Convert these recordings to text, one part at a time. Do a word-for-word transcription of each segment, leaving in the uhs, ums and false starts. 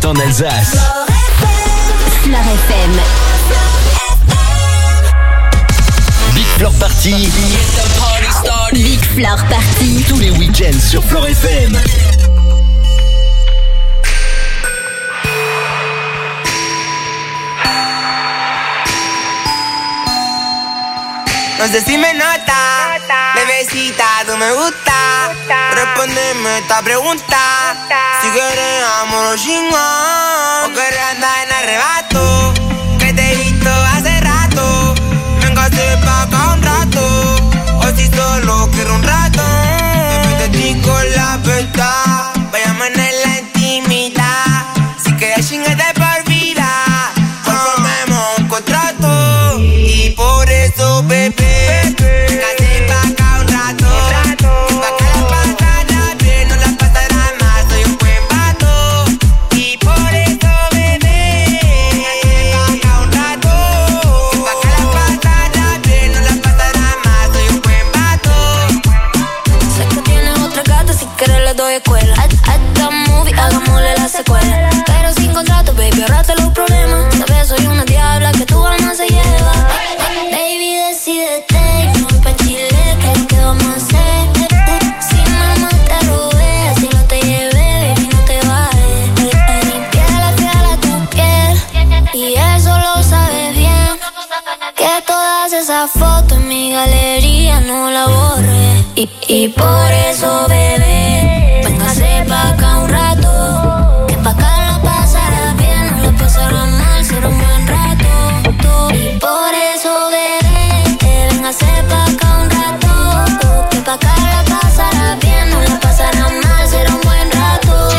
en Alsace. Floor F M. Big Floor Party. Big Floor Party. Tous les week-ends sur Floor F M. No sé si me nota, bebecita, tú me gusta. Respóndeme esta pregunta. Si quieres amor o chingón, o quieres andar en arrebato. Que te he visto hace rato. Véngase pa' acá un rato. O si solo quiero un rato. Me metí con la verdad. Vayamos en la intimidad. Si quieres chingarte por vida, pues formemos un contrato. Y por eso, bebé, escuela. Hasta movie, hagámosle la secuela. Pero sin contrato, baby, ahorrate los problemas. Sabes, soy una diabla que tu alma se lleva. Baby, decídete, no pa' Chile, que es lo que vamos a hacer. Si mamá te robé, si no te llevé, baby, no te vayas. Mi piel es fiel a tu piel, y eso lo sabes bien. Que todas esas fotos en mi galería no la borré. Y, y por eso, bebé, véngase pa' acá un rato. Que pa' acá la pasará bien, no la pasará mal, será un buen rato. Y por eso, bebé, véngase pa' acá un rato. Que pa' acá la pasará bien, no la pasará mal, será un buen rato.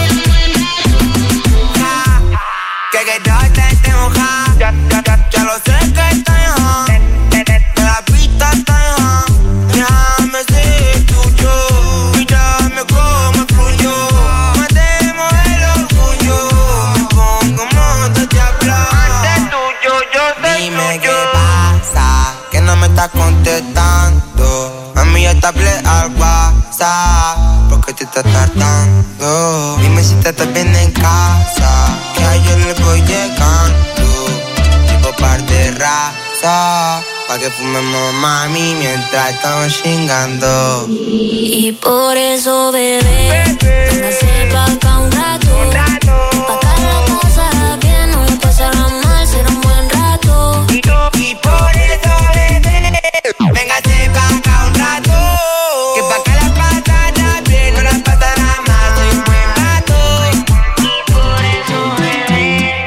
Que que yo te tengo ja, ya, ya, ya, ya lo sé que estoy ja. De la pista estoy ja. Déjame ser tuyo y dame como fluyo. Matemos el orgullo. Me pongo modo diablo. Antes tuyo, yo soy Dime tuyo. Qué pasa, que no me estás contestando. A mí ya te hablé al WhatsApp. ¿Por qué te estás tardando? Dime si te estás bien en casa, que ayer le voy llegando. Tipo par de raza, pa' que fumemos, mami, mientras estamos chingando. Y por eso, bebé, véngase pa' acá un rato. Pa' acá la pasará bien, no la pasará mal, será un buen rato. Y por eso, bebé, véngase pa' acá un rato. Que pa' acá la pasará bien, no la pasará mal, soy un buen rato. Y por eso, bebé,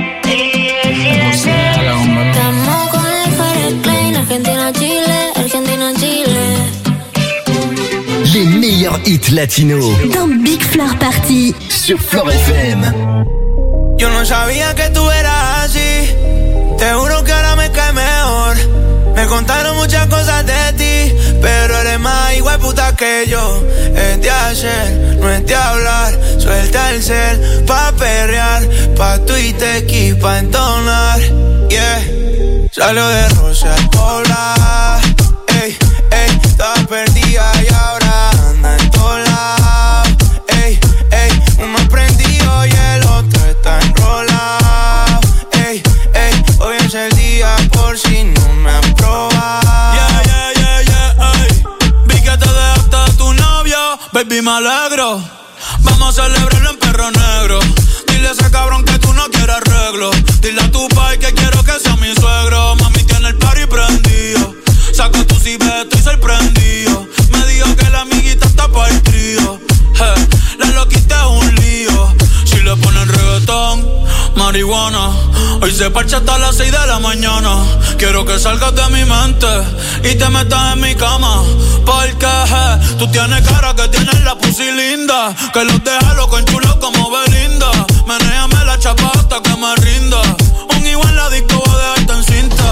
estamos con el Fair Klein, Argentina, Chile, Argentina, Chile. Les meilleurs hits latinos Dans Big Floor Party sur Floor F M. Yo no sabía que tú eras así. Te juro que ahora me cae mejor. Me contaron muchas cosas de ti, pero eres más igual puta que yo. Es de hacer, no es de hablar. Suelta el cel pa' perrear, pa' Twitter y pa' entonar. Yeah, salió de Rosa al Pobla. Ey, ey, estaba perdida y ahora anda en todos lados. Ey, ey, uno prendido y el otro está enrolado. Ey, ey, hoy es el día por si no me han probado. Yeah, yeah, yeah, yeah, ey. Vi que te dejaste de tu novio, baby, me alegro. Vamos a celebrarlo en Perro Negro. Dile a ese cabrón que tú no quieres arreglo. Dile a tu pai que quiero que sea mi suegro. Mami tiene el party prendido. Saca tu cibeto, estoy sorprendido. Me dijo que la amiguita está pa' el trío. Hey, la loquita es un lío. Si le ponen reggaetón, marihuana. Hoy se parcha hasta las seis de la mañana. Quiero que salgas de mi mente y te metas en mi cama. Porque hey, tú tienes cara que tienes la pussy linda. Que los deja loco en chulo como Belinda. Menéame la chapa hasta que me rinda. Un igual en la disco voy a dejarte en cinta.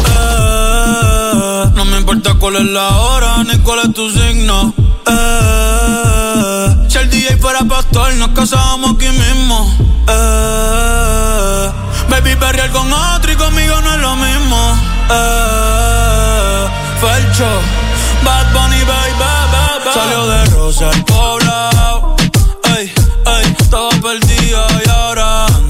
Eh, no me importa cuál es la hora ni cuál es tu signo. Eh, si el D J fuera pastor nos casábamos aquí mismo. Eh, baby, perrear con otro y conmigo no es lo mismo. Eh, Felcho, Bad Bunny, baby, baby. Salió de Rosa al Poblado. Ey, ey, estaba perdida y ahora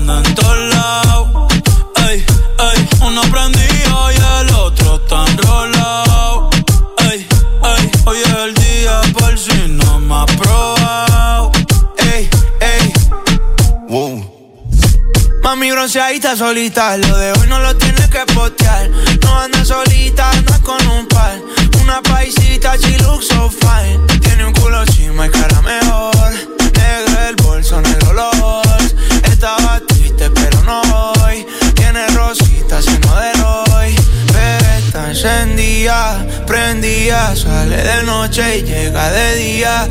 pegadita solita. Lo de hoy no lo tienes que postear. No andas solita, andas con un par. Una paisita, she looks so fine. Tiene un culo chima y cara mejor. Negro el bolso, negro los. Estaba triste pero no hoy. Tiene rositas y no de Roy. Bebé está encendida, prendida. Sale de noche y llega de día.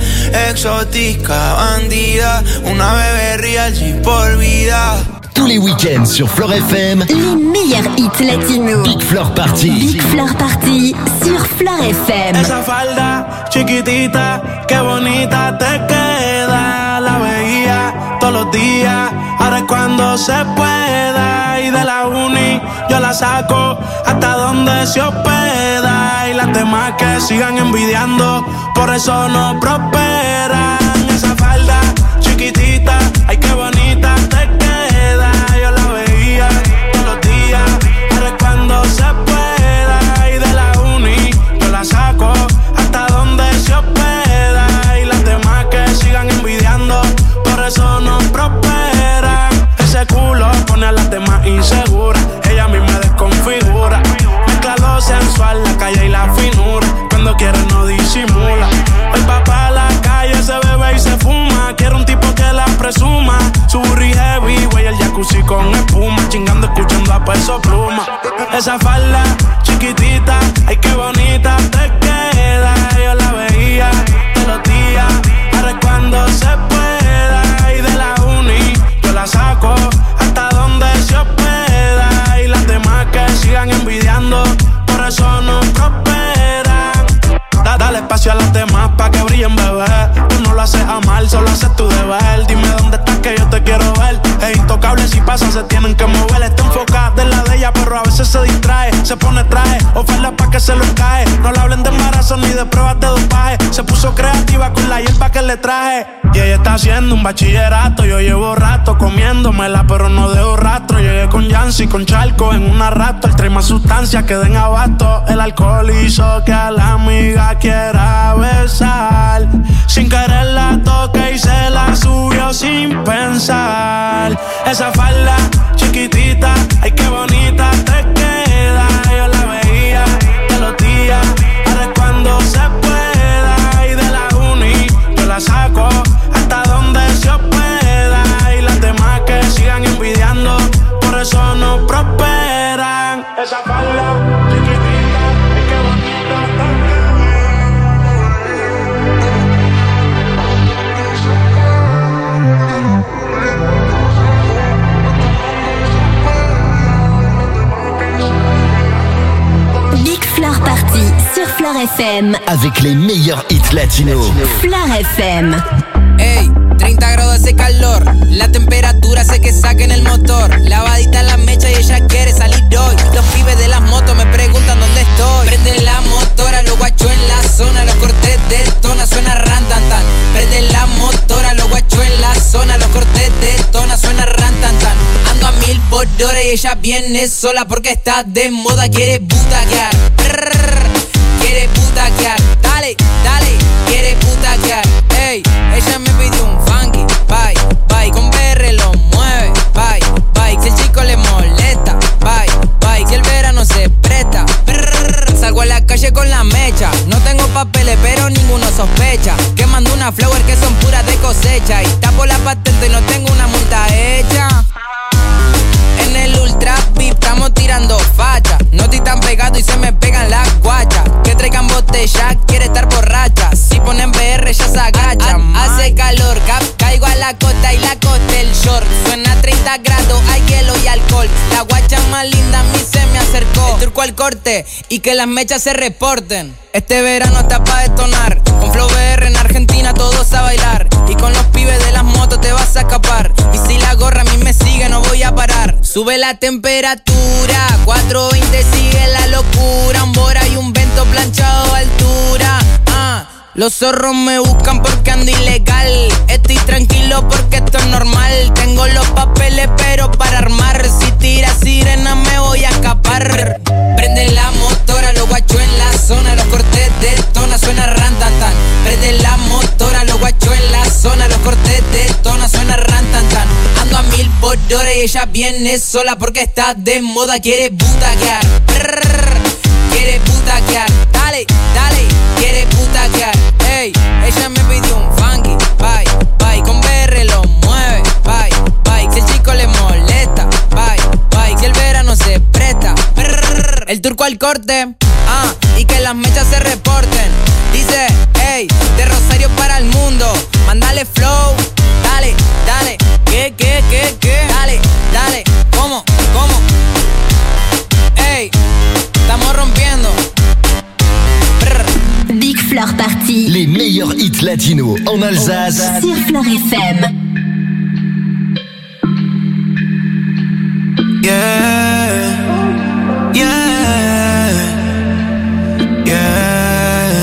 Exótica, bandida. Una bebé real, G por vida. Tous les week-ends sur Floor F M, les meilleurs hits latinos. Big Floor Party. Big Floor Party sur Floor F M. Esa falda chiquitita, qué bonita te queda. La veía todos los días, ahora es cuando se pueda. Y de la uni yo la saco hasta donde se hospeda. Y las demás que sigan envidiando, por eso no prosperan. Esa falda chiquitita, ay qué bonita te queda. Yo la veía todos los días, ahora es cuando se pueda. Y de la uni yo la saco hasta donde se hospeda. Y las demás que sigan envidiando, por eso no prosperan. Ese culo pone a las demás inseguras. Ella a mí me desconfigura. Mezcla lo sensual, la calle y la finura. Cuando quiere no disimula. El papá a la calle se bebe y se fuma. Quiere un tipo que la presuma. Su burri heavy, güey, el jacuzzi con espuma. Chingando, escuchando a Peso Pluma. Esa falda chiquitita, ay qué bonita te queda. Yo la veía todos los días, ahora es cuando se pueda. Y de la uni yo la saco hasta donde se hospeda. Y las demás que sigan envidiando, por eso no prosperan. Da, dale espacio a las demás pa' que brillen, bebé. Tú no lo haces a mal, solo haces tu deber. Dime dónde estás que yo te quiero ver. Es intocable, si pasa se tienen que mover. Está enfocada en la de ella, pero a veces se distrae. Se pone traje, oferta pa' que se lo cae. No le hablen de embarazo ni de pruebas de dopaje. Se puso creativa con la hierba que le traje. Y ella está haciendo un bachillerato. Yo llevo rato comiéndomela, pero no dejo rastro. Llegué con Yancy, con Charco en una rato. El trae más sustancias que den abasto. El alcohol hizo que a la amiga quiera besar. Sin querer la toque y se la subió sin pensar. Esa falda chiquitita, ay qué bonita te queda. Yo la veía todos los días, ahora es cuando se pueda. Y de la uni yo la saco hasta donde se hospeda. Y las demás que sigan envidiando, por eso no prosperan. Esa falda chiquitita, ay qué bonita te queda. Big Floor Party sur Floor F M. avec les meilleurs hits latinos. Floor F M. Ey, treinta grados de calor, la temperatura hace que saquen el motor. Lavadita la mecha y ella quiere salir hoy. Los pibes de las motos me preguntan dónde estoy. Prenden la motora, los guachos en la zona. Los cortes de tona, suena ran tan tan. Prenden la motora, los guachos en la zona. Los cortes de tona, suena ran tan tan. Ando a mil por hora y ella viene sola porque está de moda. Quiere butaquear, quiere butaquear. Dale, dale, quiere butaquear. Ey, ella me pidió un funky, bye, bye. Con B R lo mueve, bye, bye. Si el chico le molesta, bye, bye. Si el verano se presta, brrr, salgo a la calle con la mecha. No tengo papeles, pero ninguno sospecha. Que mando una flower que son puras de cosecha. Y tapo la patente y no tengo una multa hecha. En el ultra VIP estamos tirando facha. No estoy tan pegado y se me pegan las guachas. Que traigan botella, quiere estar borracha. Si ponen B R ya se agachan. Hace calor, cap, caigo a la costa y la costa el short. Suena a treinta grados, hay hielo y alcohol. La guacha más linda a mí se me acercó. El turco al corte y que las mechas se reporten. Este verano está pa' detonar. Con Flow B R en Argentina todos a bailar. Y con los pibes de las motos te vas a escapar. Y si la gorra a mí me sigue no voy a parar. Sube la temperatura, cuatro veinte sigue la locura. Un bora y un vento planchado a altura. Ah, los zorros me buscan porque ando ilegal. Estoy tranquilo porque esto es normal. Tengo los papeles pero para armar. Si tira sirena me voy a escapar. Prende la motora, los guachos en la zona. Los cortes de tona suena ran tan tan. Prende la motora, los guachos en la zona. Los cortes de tona suena ran tan tan. Ando a mil por hora y ella viene sola porque está de moda. Quiere butaquear, brrr, quiere butaquear. Dale, dale, quiere butaquear. Ey, ella me pidió un funky, bye, bye. Con B R lo mueve, bye, bye. Si el chico le molesta, bye, bye. Si el verano se presta, brrr, el turco al corte, ah, y que las mechas se reporten. Dice, ey, de Rosario para el mundo, mándale flow, dale, dale, que, que, que, que, dale, dale, ¿cómo, cómo? Ey, estamos rompiendo. Brr. Big Floor Party. Les meilleurs hits latinos en Alsace. Sur Floor F M. Yeah, yeah, yeah.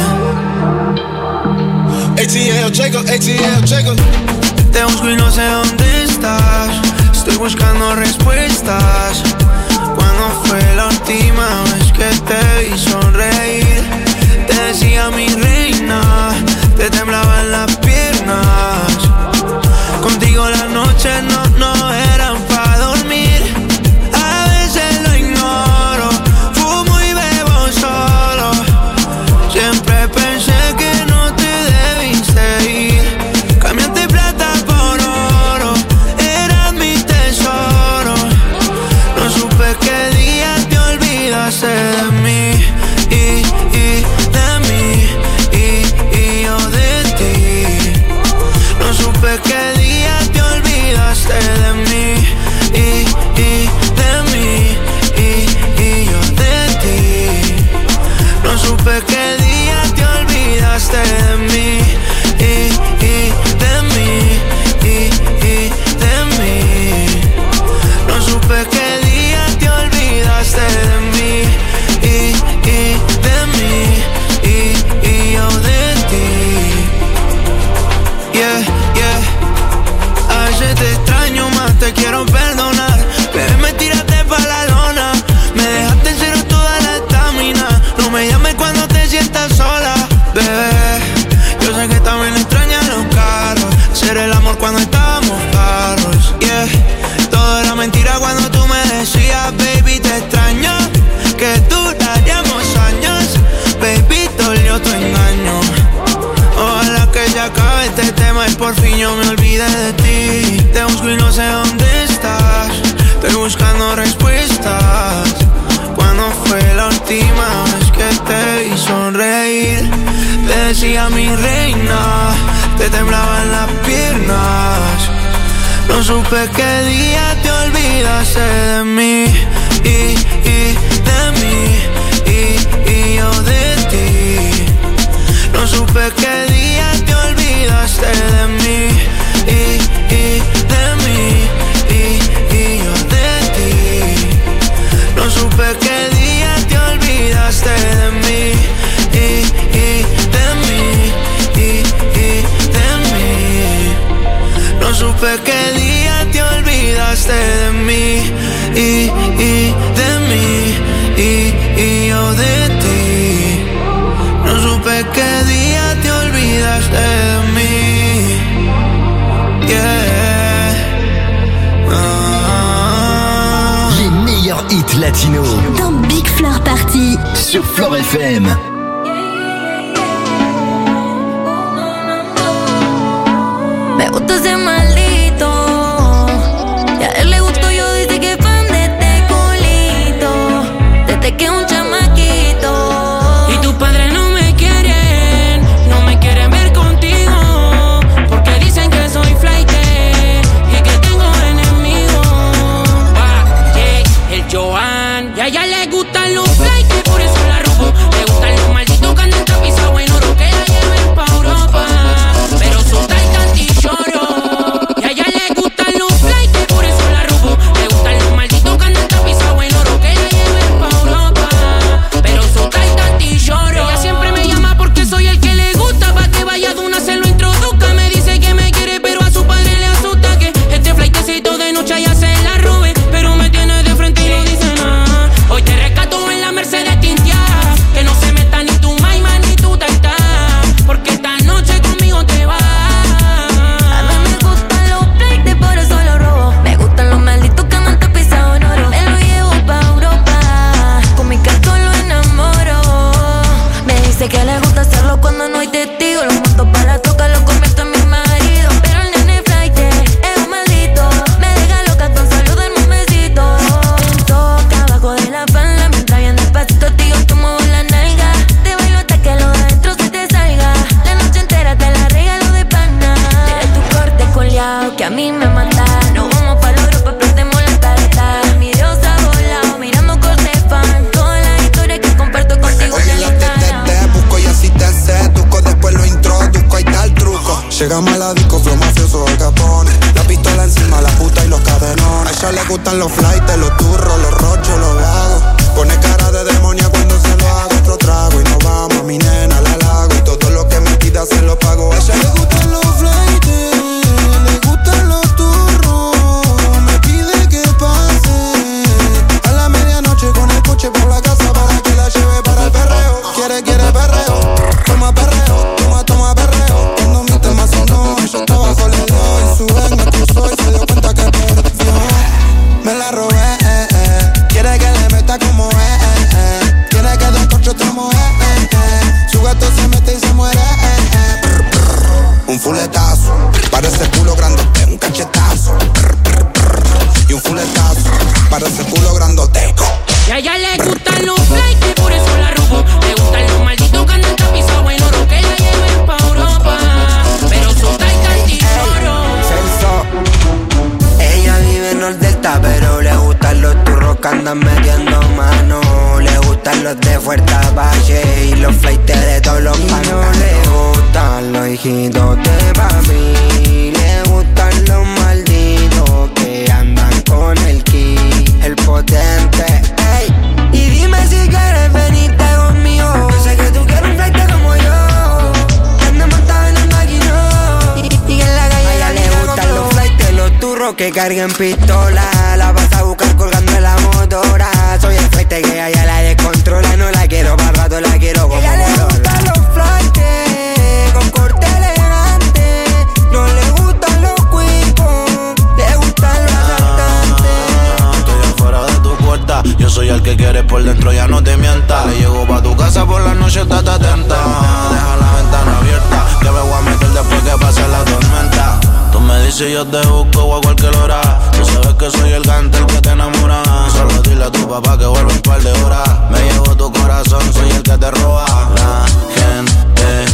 A T L Jacob, A T L Jacob. Te busco y no sé dónde estás. Estoy buscando respuestas. ¿Cuándo fue la última vez que te vi sonreír? Te decía mi reina, te temblaban las piernas. Contigo las noches no, no eran pa' dormir. A veces lo ignoro, fumo y bebo solo. Siempre pensé que no te debiste ir. Cambiaste plata por oro, eras mi tesoro. No supe qué día te olvidaste de mí. Y, y de mí, y, y yo de ti. No supe qué día te olvidaste de mí. Y, y de mí, y, y yo de ti. No supe qué día te olvidaste de mí. Y, y de mí, y, y de mí. No supe qué día te olvidaste de mí. Y, y de mí, y, y yo de ti. Yeah, yeah. A veces te extraño más, te quiero perdonar. Bebé, me tiraste pa' la lona. Me dejaste en cero toda la estamina. No me llames cuando te sientas sola, bebé. Yo sé que también extrañas los carros. Hacer el amor cuando estábamos carros, yeah. Todo era mentira cuando tú me decías, baby, te extraño. Que duraríamos años, baby, dolió tu engaño. Ojalá que ya acabe este tema y por fin yo me olvide de ti. Te busco y no sé dónde estás. Estoy buscando respuestas. ¿Cuándo fue la última vez que te vi sonreír? Te decía mi reina, te temblaban las piernas. No supe qué día te olvidaste de mí. Y, y de mí, y, y yo de ti. No supe qué día te olvidaste de mí. Y, y de mí, y, y yo de ti. No supe qué día te olvidaste de mí. Y, y de mí, y, y de mí. No supe qué día te olvidaste de mí. Y, y de mí, y, y yo de ti. No supe qué día te olvidaste de mí. Yeah. Ah. Les meilleurs hits latinos Dans Big Floor Party. sur Floor F M. Me gusta ese maldito. Y a él le gusto yo, dice que es fan de este culito. Desde que es un chamaquito. Y tus padres no me quieren, no me quieren ver contigo. Porque dicen que soy flaite y que tengo enemigos. Ah, yeah, el Joan. Y a ella le gustan los flaites, por eso la robo. Le gustan los malditos que andan tapizados en oro, que la lleven pa' Europa. Pero son tan cantichoro. Dice que le gusta hacerlo cuando no hay testigos. Lo monto para la toca, lo convierto en mi marido. Pero el nene flight es un maldito. Me deja loca con solo darme un besito. Toca abajo de la falda, mientras bien despacito tío, tú muevo la nalga. Te bailo hasta que lo de adentro se te salga. La noche entera te la regalo de pana. Tienes tu corte coleado que a mí me manda. Nos vamos pa' los grupos, prendemos la tarta. Mi diosa volado, mirando corte fan. Todas las historias que comparto contigo en la Instagram. Te busco y así te seduzco, después lo introduzco, ahí está el truco. Llegamos a la disco, flow mafioso de Capone. La pistola encima, la puta y los cadenones. A ella le gustan los flights, los turros, los rochos, los vagos. Pone cara de demonia cuando se lo hago. Otro trago y nos vamos a mi nena, la lago. Y todo lo que me pida se lo pago. A ella le gustan los flights, le gustan los turros. Me pide que pase a la medianoche con el coche por la casa para que la lleve para el perreo. Quiere, quiere perreo, toma perreo, toma, toma perreo. Cuando mi tema sonó, yo estaba bajo le dio. Y su vez me cruzó y se dio cuenta que perdió. Me la robé, eh, eh. Quiere que le meta como eh, eh, eh. Quiere que dos cochos tramos, eh, eh, eh. Su gato se mete y se muere, eh, eh. Brr, brr. Un fuletazo, parece culo grandote, un cachetazo. Brr, brr, brr. Y un fuletazo, parece culo grandote. Y a ella le gustan los flights y por eso la robo. Le gustan los malditos que andan tapizados en oro, que la lleven pa' Europa. Pero su Titan y oro. Ella vive en el Delta, pero le gustan los turros que andan metiendo mano. Le gustan los de Fuerza Valle y los flights de todos los panos. Le gustan los hijitos de papi. Le gustan los malditos que andan con el ki, el potente. Ey. Y dime si quieres venirte conmigo. Yo sé que tú quieres un flight como yo. Ando montado en el maquinón. Y, y en la calle a ella le gustan los flights de los turros que carguen pistola. La vas a buscar colgando en la motora. Soy el flight que a ella la descontrola. No la quiero para rato, la quiero como ella le gustan los flights con corte elegante. No le gustan los cuicos, le gustan los asaltantes. Estoy afuera de tu puerta, yo soy el que quieres por dentro, ya no te mientas. Llego pa' tu casa por la noche, estate atenta. Deja la ventana abierta, que me voy a meter después que pase la tormenta. Tú me dices yo te busco a cualquier hora. Tú sabes que soy el gante, el que te enamora. Solo dile a tu papá que vuelve un par de horas. Me llevo tu corazón, soy el que te roba. La gente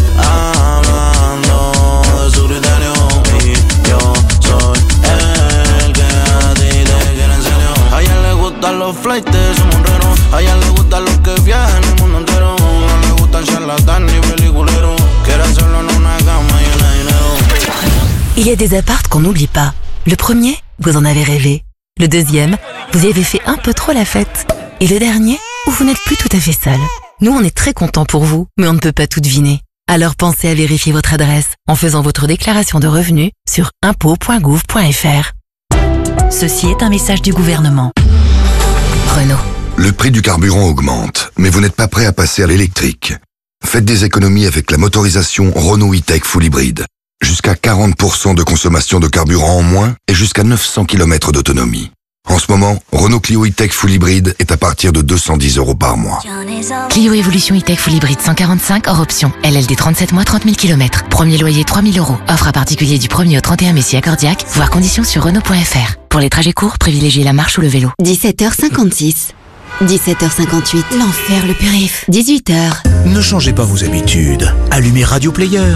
hablando de su criterio y yo soy el que a ti te quiere en serio. A ella le gustan los flights, somos un rero. A ella le gustan los que viajan el mundo entero. No le gustan charlatanes ni peliculeros. Quiere hacerlo en una cama llena de dinero. Il y a des apparts qu'on n'oublie pas. Le premier, vous en avez rêvé. Le deuxième, vous y avez fait un peu trop la fête. Et le dernier, où vous n'êtes plus tout à fait seul. Nous, on est très contents pour vous, mais on ne peut pas tout deviner. Alors pensez à vérifier votre adresse en faisant votre déclaration de revenus sur impôts point gouv point f r. Ceci est un message du gouvernement. Renault. Le prix du carburant augmente, mais vous n'êtes pas prêt à passer à l'électrique. Faites des économies avec la motorisation Renault E-Tech Full Hybrid. Jusqu'à quarante pour cent de consommation de carburant en moins et jusqu'à neuf cents kilomètres d'autonomie. En ce moment, Renault Clio E-Tech Full Hybrid est à partir de deux cent dix euros par mois. Clio Evolution E-Tech Full Hybrid cent quarante-cinq hors option. L L D trente-sept mois, trente mille kilomètres. Premier loyer trois mille euros. Offre à particulier du premier au trente et un mai si accordiaque. Voir conditions sur Renault point f r. Pour les trajets courts, privilégiez la marche ou le vélo. dix-sept heures cinquante-six. dix-sept heures cinquante-huit. L'enfer, le périph. dix-huit heures. Ne changez pas vos habitudes. Allumez Radio Player.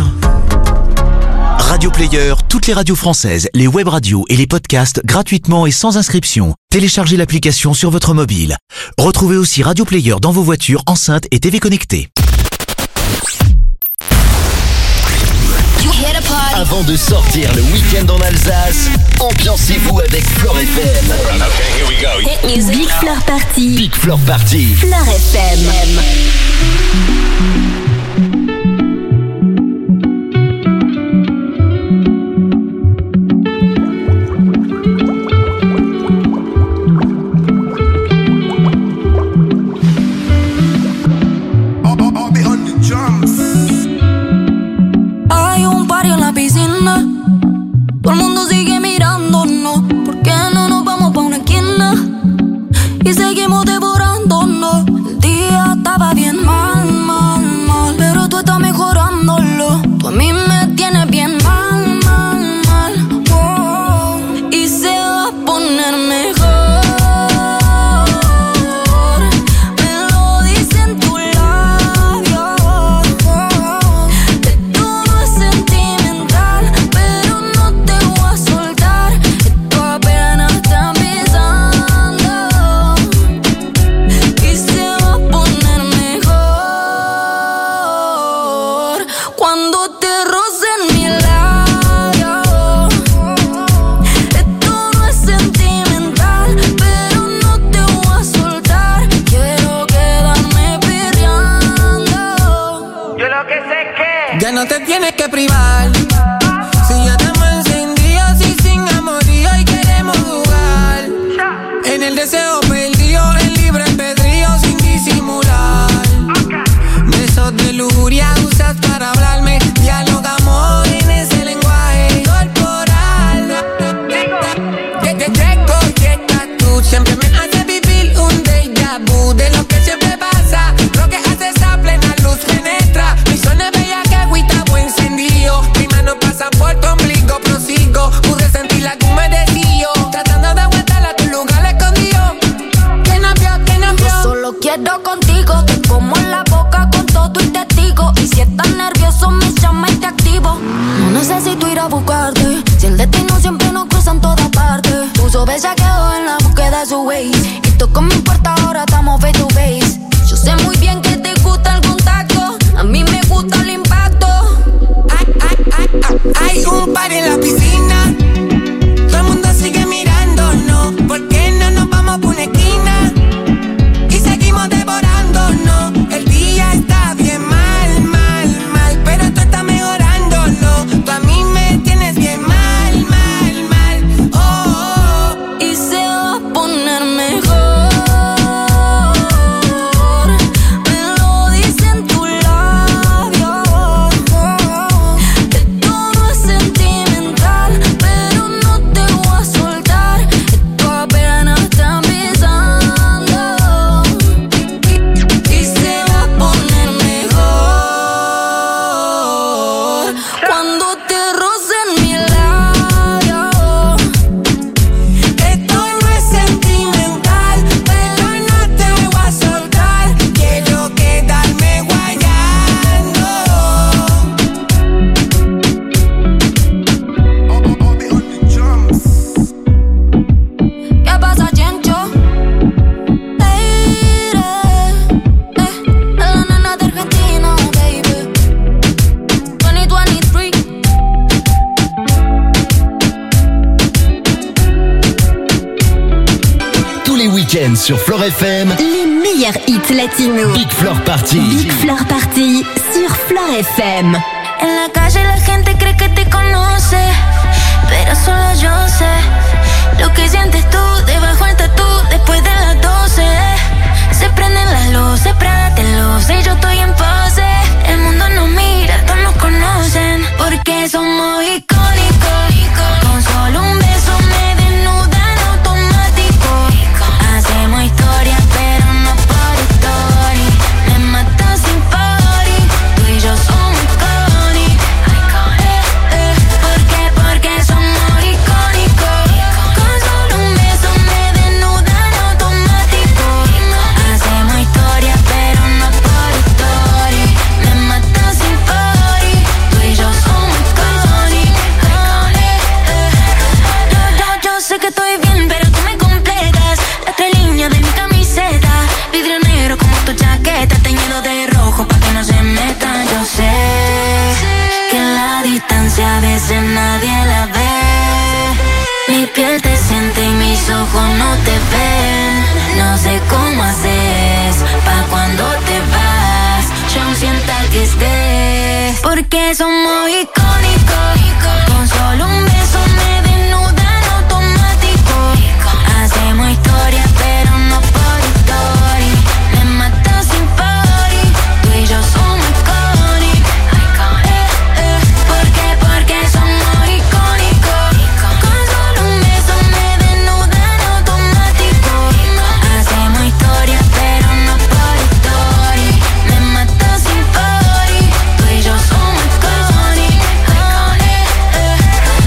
Radio Player, toutes les radios françaises, les web radios et les podcasts gratuitement et sans inscription. Téléchargez l'application sur votre mobile. Retrouvez aussi Radio Player dans vos voitures, enceintes et T V connectées. Avant de sortir le week-end en Alsace, ambiancez-vous avec Flore F M. Okay, here we go. Hit music. Big Flore Party. Big Flore Party. Flore F M. Hay un party en la piscina, todo el mundo sigue mirándonos. ¿Por qué no nos vamos pa' una esquina y seguimos devorándonos? El día estaba bien mal, mal, mal. Cuando te rocen mi labio, esto no es sentimental, pero no te voy a soltar. Quiero quedarme perreando. Yo lo que sé es que ya no te tienes que privar. Si ya estamos encendidos y sin amorío y queremos jugar. En el deseo perdido, en libre albedrío sin disimular. Besos de lujuria usas para hablarme. Dialogamos en ese lenguaje corporal. Llego y estás tú. Siempre me hace vivir un déjà vu de lo que siempre pasa. Lo que haces a plena luz penetra. Mi zona bella que agüita buen encendido. Mi mano pasa por tu ombligo, prosigo. Pude sentir la que me decía. Tratando de aguantar a tu lugar escondido. Que no vio, que no vio. Yo solo quiero contigo. Te como en la boca con todo y testigo. Y si estás nervioso me llama y te activo. No necesito ir a buscarte. Si el destino siempre nos cruza en todas partes. Puso bella quedó en la búsqueda de su Waze. Y toco mi puerta ahora estamos face to face. Yo sé muy bien que te gusta el contacto. A mí me gusta el impacto. Ay, ay, ay, ay. Hay un par en la piscina. Todo el mundo sigue mirándonos. ¿Por qué no nos vamos por una esquina? Y seguimos devorándonos. El día está bien mal, mal, mal, pero tú estás mejorándolo. Tú a mí me tienes bien mal, mal, mal. Oh, oh, oh. Y se va a poner mejor. Me lo dicen tus labios. Esto no es sentimental, pero no te voy a soltar. Esto apenas está empezando. Y se va a poner mejor cuando te rocen mi labio. Esto no es sentimental, pero no te voy a soltar. Quiero quedarme guayando. ¿Qué pasa, Chencho? Leire, eh, la nena de Argentina, baby. veinte veintitrés. Tous les week-ends sur Floor F M, Les meilleurs hits latinos. Big Floor Party. Big Floor Party sur Floor F M. En la calle la gente cree que te conoce, pero solo yo sé lo que sientes tú debajo del tatú después de las doce. Se prenden las luces, préndatelos y yo estoy en pose. El mundo nos mira, todos nos conocen, porque somos icónicos. Con solo un beso me desnudan automático. Hacemos historia, pero no por story. Me matan sin party, tú y yo somos icónicos. Eh, eh, ¿por qué? Porque somos icónicos. Con solo un beso me desnudan automático. Hacemos historia, pero no por story. Me matan sin party, tú y yo somos icónicos. Eh, eh. Yo, yo, yo sé que estoy bien, pero tú me completas. Las tres líneas de mi camiseta, vidrio negro como tu chaqueta, teñido de rojo pa' que no se metan. Yo sé que en la distancia a veces nadie la ve. Mi piel te siente y mis ojos no te ven. No sé cómo haces pa' cuando te vas yo sienta que estés, porque somos icónicos. Con solo un beso me desnudan automático. Hacemos historia, pero no por story. Me matan sin party, tú y yo somos icónicos. Eh, eh, ¿por qué? Porque somos icónicos. Con solo un beso me desnudan automático. Hacemos historia, pero no por story. Me matan sin party, tú y yo somos icónicos. Eh, eh.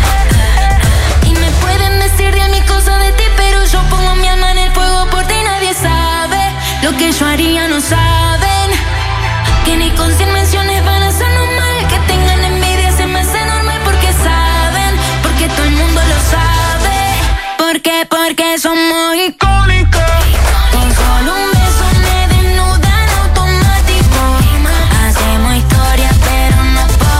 Y me pueden decir diez mil cosas de ti, pero yo pongo mi alma en el fuego por ti. Nadie sabe lo que yo haría, no saben. Que ni con cien menciones van a ser normal. Que tengan envidia se me hace normal, porque saben, porque todo el mundo lo sabe. ¿Por qué? Porque somos icónicos. Con solo un beso me desnudan automático. Hacemos historia, pero no por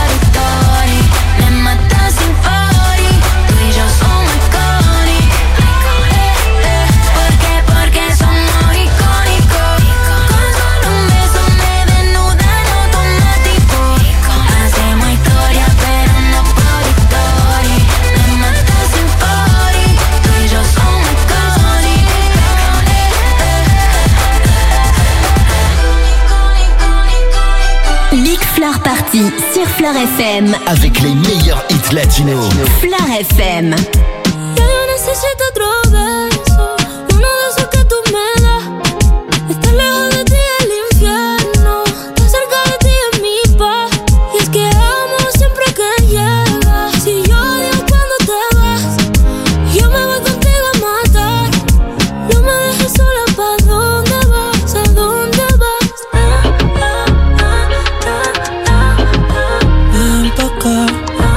Floor Party sur Floor F M. Avec les meilleurs hits latinos. Floor F M. Ya yo necesito otro beso, uno de esos que tú me das. Estar lejos de ti es el infierno, estar cerca de ti es mi paz. Y es que amo siempre que llegas. Si yo odio cuando te vas, yo me voy contigo a matar. No me dejes sola, ¿pa' dónde vas? ¿A dónde vas? Ven pa' acá.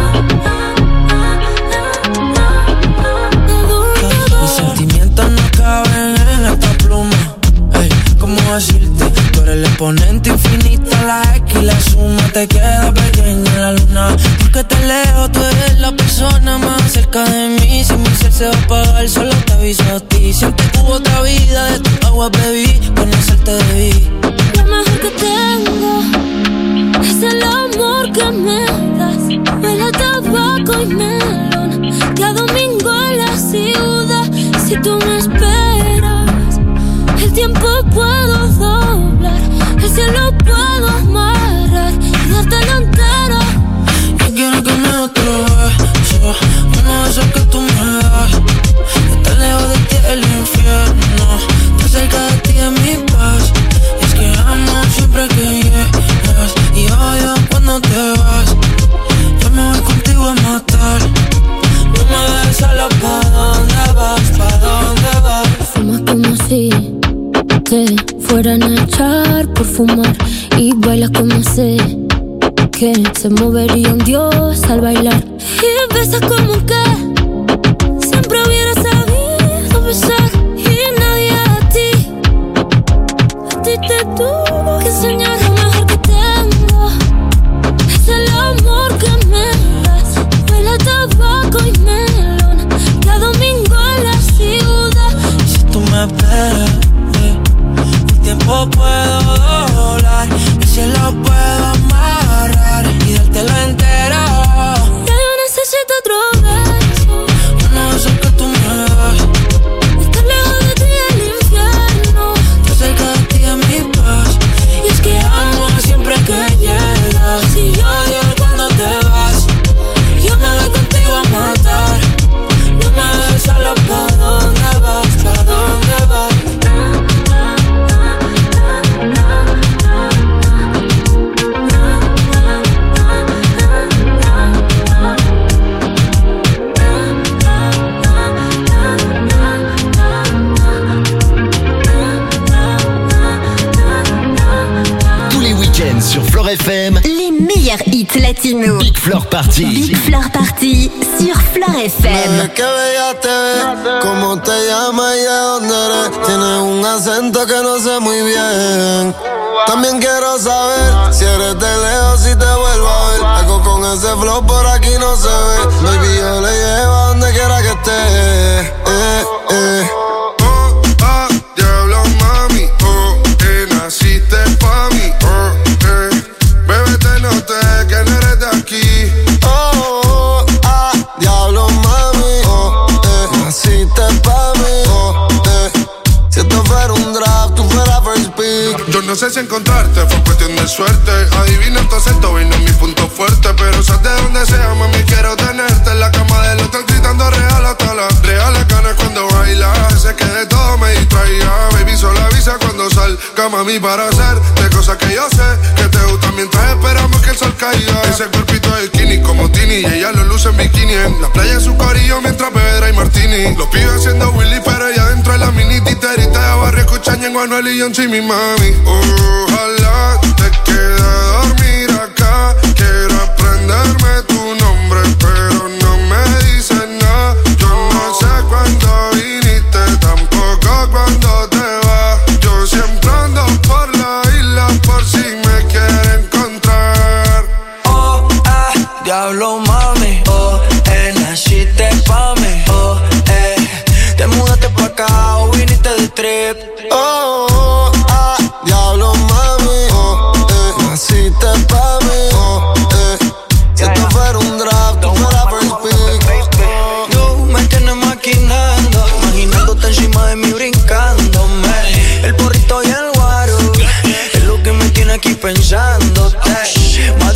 Mis sentimientos no caben en esta pluma. Ey, ¿cómo decirte? Tú eres el exponente infinito, la X y la suma te queda pequeña en la luna. Porque te lejos, tú eres la persona más cerca de mí. Si mi ser se va a apagar, solo te aviso a ti. Siempre que hubo otra vida, de tu agua bebí, conocerte debí. Lo mejor que tengo es el amor que me das. Huele a tabaco y melón, cada domingo en la ciudad. Si tú me esperas, el tiempo puedo doblar, el cielo puedo amarrar y dártelo entero. Yo quiero que me des otro beso, uno de esos que tú me das. Estar lejos de ti es el infierno, estar cerca de ti es mi paz. Y es que amo siempre que llegas y odio cuando te vas. Yo me voy contigo a matar. No me dejes sola, ¿pa' dónde vas? ¿Pa' dónde vas? Fumas como si te fueran a echar por fumar y bailas como sé que se movería un dios al bailar. Y besas como que siempre hubiera sabido besar. Y nadie a ti, a ti te tuvo que enseñar. Lo mejor que tengo es el amor que me das. Huele a tabaco y melón, cada domingo en la ciudad. Si tú me esperas, eh, el tiempo puedo doblar, el cielo puedo amarrar y dártelo entero. Ya yo necesito otro beso, uno de esos que tú me das. estar lejos de ti es el infierno, Estar cerca de ti es mi paz. y es que Amo siempre que llegas y odio cuando te vas. Yo me voy contigo a matar. No me dejes solo, ¿pa' dónde vas? ¿Pa' dónde vas? Tous les week-ends sur Floor F M. Les meilleurs hits latinos. Big Floor Party. Big Floor Party sur Floor F M. Bebé, qué bella te ves, cómo te llamas y de dónde eres. Tienes un acento que no sé muy bien. También quiero saber si eres de lejos, si te vuelvo a ver. Algo con ese flow por aquí no se ve. Baby, yo le llevo a donde quiera que esté. Eh, eh. Oh, ah, diablo, mami. Oh, eh, naciste pa' mí. Oh, eh. Bebé, te noté que no eres de aquí. Oh, oh, ah, diablo, mami. Oh, eh, naciste pa' mí. Oh, eh, si esto fuera un draft, tú fueras first pick. Yo no sé si encontrarte fue cuestión de suerte. Adivina tu acento y no es mi punto fuerte. Pero sal de donde sea, mami, quiero tenerte en la cama del hotel gritando real hasta las reales ganas cuando bailas. Sé que de todo me distraía. Baby, solo avisa cuando salga, mami, para hacer de cosas que yo sé que te gustan mientras esperamos que el sol caiga. Ese cuerpito de bikini como Tini y ella lo luce en bikini. En la playa en su corillo mientras bebe y martini. Los pibes haciendo Willy, pero ella dentro de la mini titerita de barrio escuchan Ñengo, Anuel y John C, mi mami. Ojalá te quede a dormir acá. Quiero aprenderme tu nombre, pero no me dices nada. Yo no sé cuándo viniste, tampoco cuándo te vas. Yo siempre ando por la isla por si me quiere encontrar. Oh, ah, diablo, mami. Oh, eh, naciste pa' mí. Oh, eh, te mudaste pa' acá o viniste de trip. Oh, oh, ah, diablo, mami. Oh, eh, naciste pa' mí. Oh, eh, si esto fuera un draft, tú fueras first pick. Oh, Tú me tienes maquinando, imaginándote encima de mí brincándome. El porrito y el guaro es lo que me tiene aquí pensándote.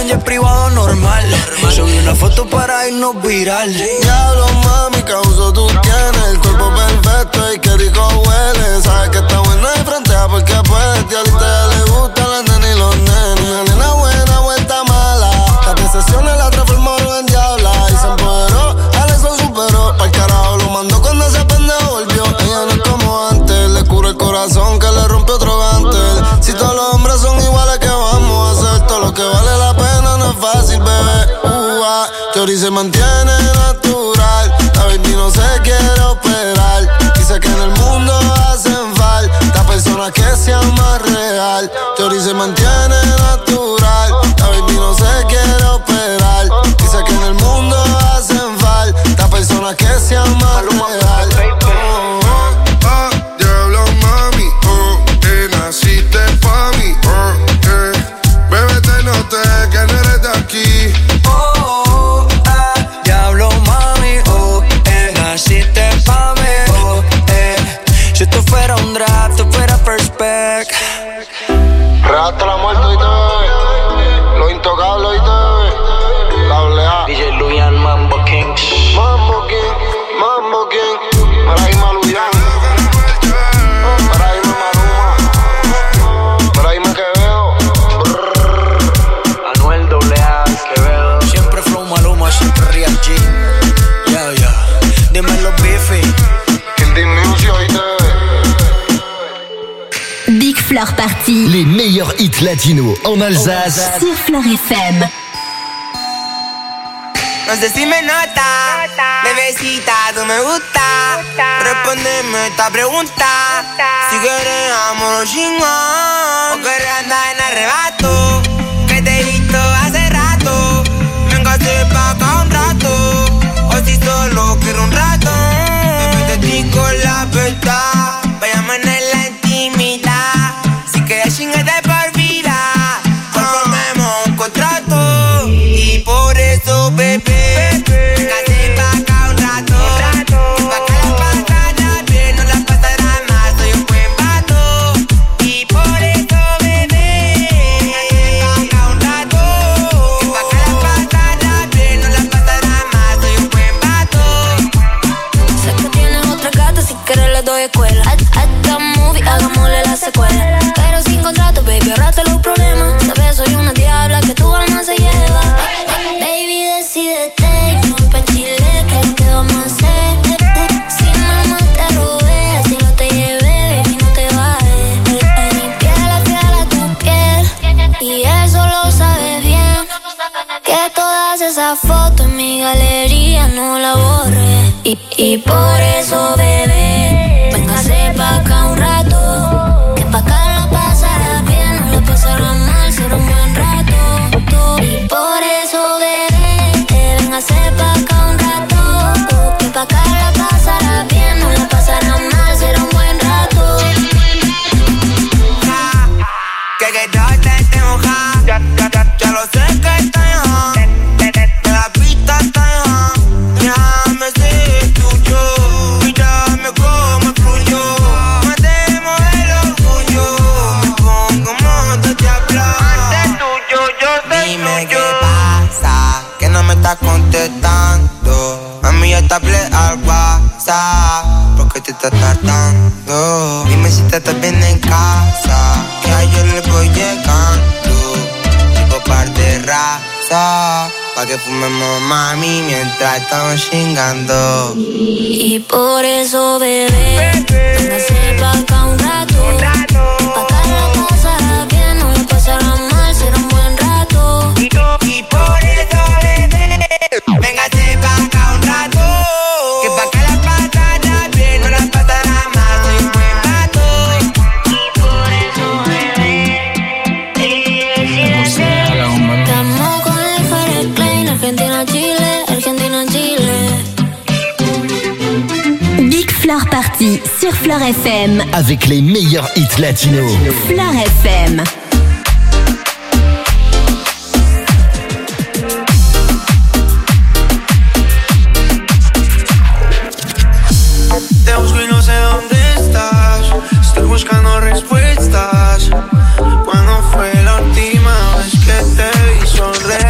en jet privado normal. Subí una foto para irnos viral. Diablo, mami, causo tú tienes el cuerpo perfecto y qué rico huele. Sabes que está buena y frontea porque puedes. Y a ahorita le gustan las nenas y los nenes. Una nena buena, vuelta mala. Las de sesiones la transformaron en diabla. Y se empoderó, Alex lo superó. Pa'l carajo lo mandó cuando ese pendejo volvió. Ella no es como antes, le cura el corazón que le rompe otro gantel. Si todos los hombres son iguales, ¿qué vamos a hacer? Todo lo que vale la pena no es fácil, bebé. Uh, ah. Chori se mantiene natural. La baby no se quiere operar. Dice que en el mundo hacen falta personas que sean más real. Chori se mantiene natural. La baby no se quiere operar. Dice que en el mundo hacen falta personas que sean más real. Oh, oh, oh, diablo, mami, oh, eh, naciste pa' mí, oh, eh. Bebé, te noté que no eres de aquí. Oh, oh, ah, diablo, mami, oh, eh, naciste pa' mí, oh, eh. Si esto fuera un draft, esto fuera first pick. Hasta la muerte y te lo intocable y te la olea. D J Luyan, Mambo Kings. Mambo King, Mambo King. Para irme Luyan. Para irme Maluma. Para irme Quevedo. Anuel doble A, Quevedo. Siempre flow Maluma, siempre Real G. Yeah, yeah. Dímelo, Biffy. El Team Music y te. Big Floor Party. Les meilleurs hits latinos en Alsace. Sur Floor F M. No sé si me nota, bebecita, tú me gusta. Respóndeme esta pregunta. Si quieres amor o chingón, o quieres andar en arrebato. Que te he visto hace rato. Véngase pa' acá un rato. O si solo quiero un rato. Me metí con la verdad. Vayamos en la intimidad. Si quieres chingarte por vida, conformemos un contrato. Y por eso, bebé, escuela. Hasta movie, hagámosle la secuela. Pero sin contrato, baby, ahorrate los problemas. Sabes, soy una diabla que tu alma se lleva. Baby, decídete, no pa' Chile, ¿qué, qué vamos a hacer? Si mamá te robé, si no te llevé, baby, no te bajes. Mi piel es fiel a tu piel, y eso lo sabes bien. Que todas esas fotos en mi galería no la borré. Y, y por eso, bebé, véngase pa' acá un rato. Que pa' acá la pasará bien, no la pasará mal, será un buen rato. Y por eso, bebé, véngase pa' acá un rato. Que pa' acá la pasará bien, no la pasará mal, será un buen rato. Que que yo te tengo ja, ya, ya, ya, ya lo sé que estoy ja. De la pista estoy ja. Déjame ser tuyo y dame como fluyó. Matemos el orgullo, me pongo modo de hablar. Antes tuyo, yo soy Dime qué pasa, que no me estás contestando. A mí ya te hablé al WhatsApp, porque te estás tardando. Dime si te estás bien en casa, que ayer le voy llegando. Tipo par de raza, pa' que fumemos, mami, mientras estamos chingando. Y por eso, bebé, véngase pa' acá un rato. Pa' acá la pasará bien, no la pasará mal, será un buen rato. Y por eso, bebé, véngase pa' acá un rato. Que pa' acá la pasará bien, no la pasará mal, soy un buen rato. Y por eso, bebé, estamos con el Farid Klein, Argentina, Chile, Argentina, Chile. Big Floor Party sur Floor F M. Avec les meilleurs hits latinos. Floor F M. Te busco y no sé dónde estás. Estoy buscando respuestas. ¿Cuándo fue la última vez que te vi sonreír?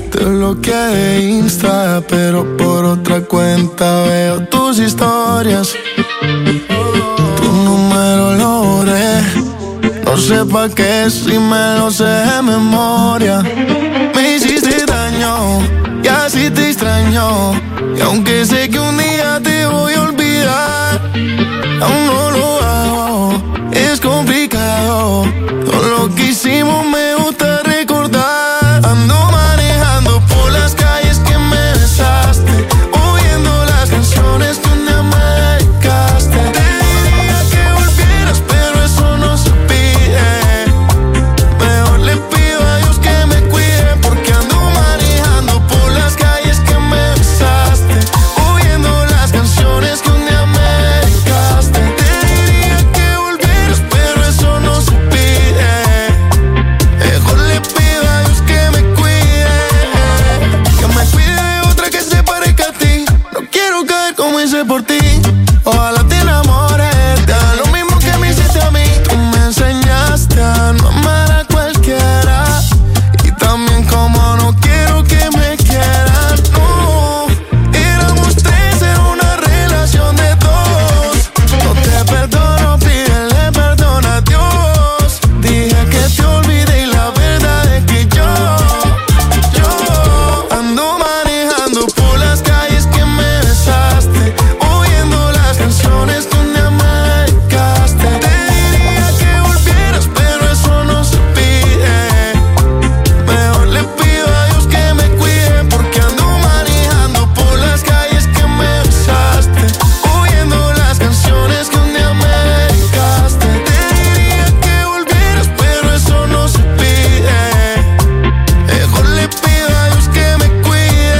Te bloqueé de Insta, pero por otra cuenta veo tus historias. Tu número lo borré, no sé pa' qué si me lo sé de memoria. Me hiciste daño y así te extraño, y aunque sé que un día te voy a olvidar, aún no lo hago, es complicado. Todo lo que hicimos me gusta recordar. Ando manejando por las calles que me besaste, oyendo las canciones que un día me dedicaste. Te diría que volvieras, pero eso no se pide. Mejor le pido a Dios que me cuide, porque ando manejando por las calles que me besaste, oyendo las canciones que un día me dedicaste. Te diría que volvieras, pero eso no se pide. Mejor le pido a Dios que me cuide, que me cuide de otra que se parezca a ti. No quiero caer como hice por ti. Ojalá te enamores, te haga lo mismo que me hiciste a mí. Tú me enseñaste a no amar a cualquiera, y también como no quiero que me quieran. No, éramos tres en una relación de dos. No te perdono, pídele perdón a Dios. Dije que te olvidé y la verdad es que yo, yo ando manejando por las calles que me besaste, oyendo las canciones que un día me dedicaste. Te diría que volvieras, pero eso no se pide. Mejor le pido a Dios que me cuide, porque ando manejando por las calles que me besaste, oyendo las canciones que un día me dedicaste. Te diría que volvieras, pero eso no se pide. Mejor le pido a Dios que me cuide.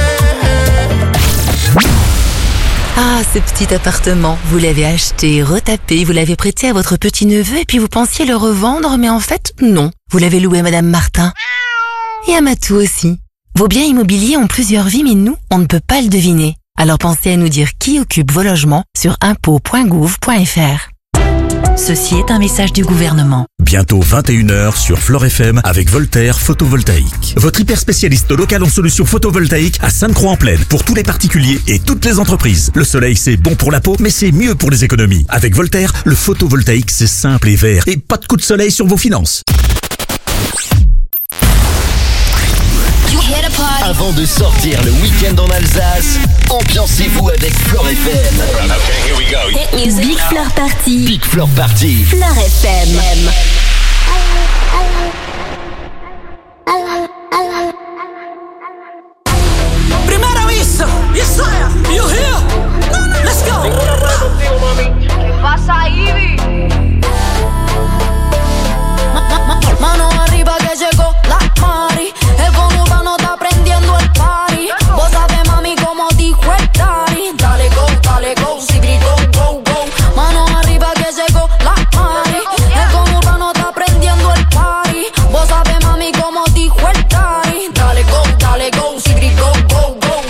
Ah, ce petit appartement, vous l'avez acheté, retapé, vous l'avez prêté à votre petit-neveu et puis vous pensiez le revendre, mais en fait, non. Vous l'avez loué à Madame Martin. Et à Matou aussi. Vos biens immobiliers ont plusieurs vies, mais nous, on ne peut pas le deviner. Alors pensez à nous dire qui occupe vos logements sur impôts point gouv point fr. Ceci est un message du gouvernement. Bientôt vingt et une heures sur Flore F M avec Voltaire Photovoltaïque. Votre hyper spécialiste local en solutions photovoltaïques à Sainte-Croix-en-Plaine pour tous les particuliers et toutes les entreprises. Le soleil, c'est bon pour la peau, mais c'est mieux pour les économies. Avec Voltaire, le photovoltaïque, c'est simple et vert. Et pas de coup de soleil sur vos finances. Avant de sortir le week-end en Alsace, ambiancez-vous avec Flore F M. Okay, here we go. Big Flore Party. Big Flore Party. Flore F M. Primer aviso, Yesaya, you here? Let's go. ¿Qué pasa, Ivy? Mano arriba que llegó la party. El conurbano está prendiendo el party. Vos sabés, mami, como dijo el daddy. Dale go, dale go, si grito go, go. Mano arriba que llegó la party. El conurbano está prendiendo el party. Vos sabés, mami, como dijo el daddy. Dale go, dale go, si grito go, go.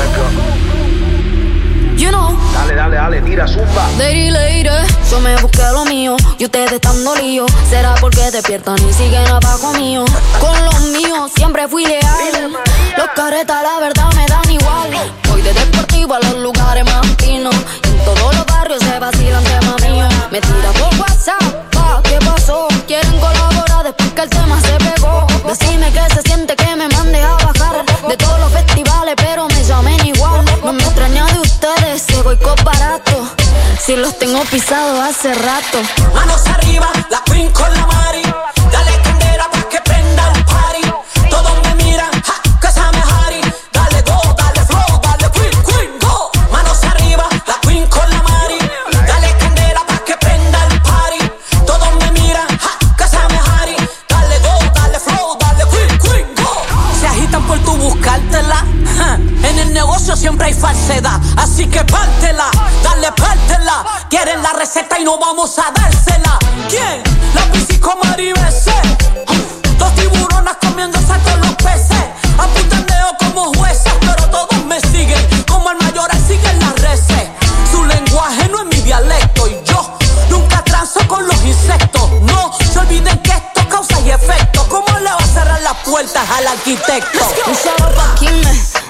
You know. Dale, dale, dale, tira, zumba. Lady, lady, yo me busqué lo mío y ustedes están dolidos. Será porque despiertan y siguen abajo mío. Con los míos siempre fui leal. Los caretas la verdad me dan igual. Voy de deportivo a los lugares más finos. En todos los barrios se vacilan temas míos. Me tira por WhatsApp, pa, ¿qué pasó? Quieren colaborar después que el tema se pegó. Decime que se siente que me mande a bajar de todos los festivales, pero me llamen igual. No me extraña de ustedes, ese boicot barato. Si los tengo pisados hace rato. Manos arriba, la queen con la mari. Dale candela pa' que prenda el party. Todos me miran, ja, que se me jari. Dale go, dale flow, dale queen, queen, go. Manos arriba, la queen con la mari. Dale candela pa' que prenda el party. Todos me miran, ja, que se me jari. Dale go, dale flow, dale queen, queen, go. Se agitan por tu buscártela. Ja. En el negocio siempre hay falsedad, así que pártela, dale pártela. Quieren la receta y no vamos a dársela. ¿Quién? La piscico Maribese. Dos tiburonas comiéndose a todos los peces. Aputandeo como jueces, pero todos me siguen. Como el mayor siguen las reces. Su lenguaje no es mi dialecto y yo nunca transo con los insectos. No se olviden que esto causa y efecto. ¿Cómo le va a cerrar las puertas al arquitecto? Un solo pa'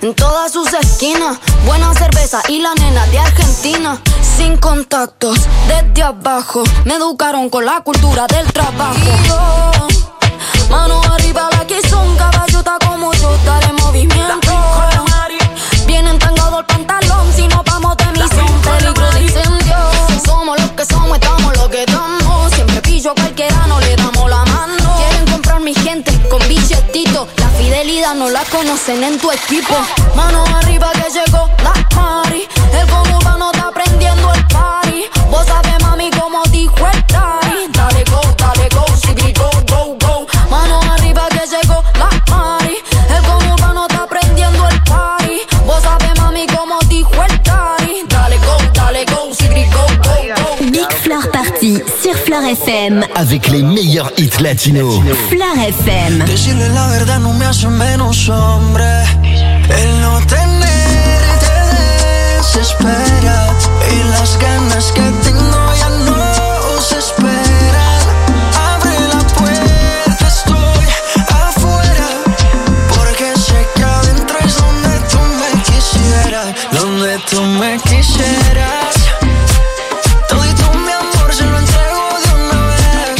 en todas sus esquinas. Buena cerveza y la nena de Argentina. Sin contactos, desde abajo. Me educaron con la cultura del trabajo. Y yo, mano arriba, la que son caballota como yo, daré movimiento. Vienen tangado el pantalón, si nos vamos de misión, peligro de incendio. Somos los que somos, estamos lo que damos. Siempre pillo a cualquiera, no le damos la mano. Quieren comprar mi gente con billetito. La fidelidad no la conocen en tu equipo. Mano arriba que llegó la party. El conurbano está prendiendo el party. Vos sabés, mami, como dijo el daddy. Dale go, dale go, sigri go, go, go. Mano arriba que llegó la party. El conurbano está prendiendo el party. Vos sabés, mami, como dijo el daddy. Dale go, dale go, sigri go, go, go. Big Floor Party sur Floor F M. Avec les meilleurs hits latinos. Floor F M. Decirle la verdad no me hace menos hombre. El no tenerte desespera. Y las ganas que tengo ya no se esperan. Abre la puerta, estoy afuera. Porque sé que adentro es donde tú me quisieras. Donde tú me quisieras. Todito mi amor se lo entrego de una vez.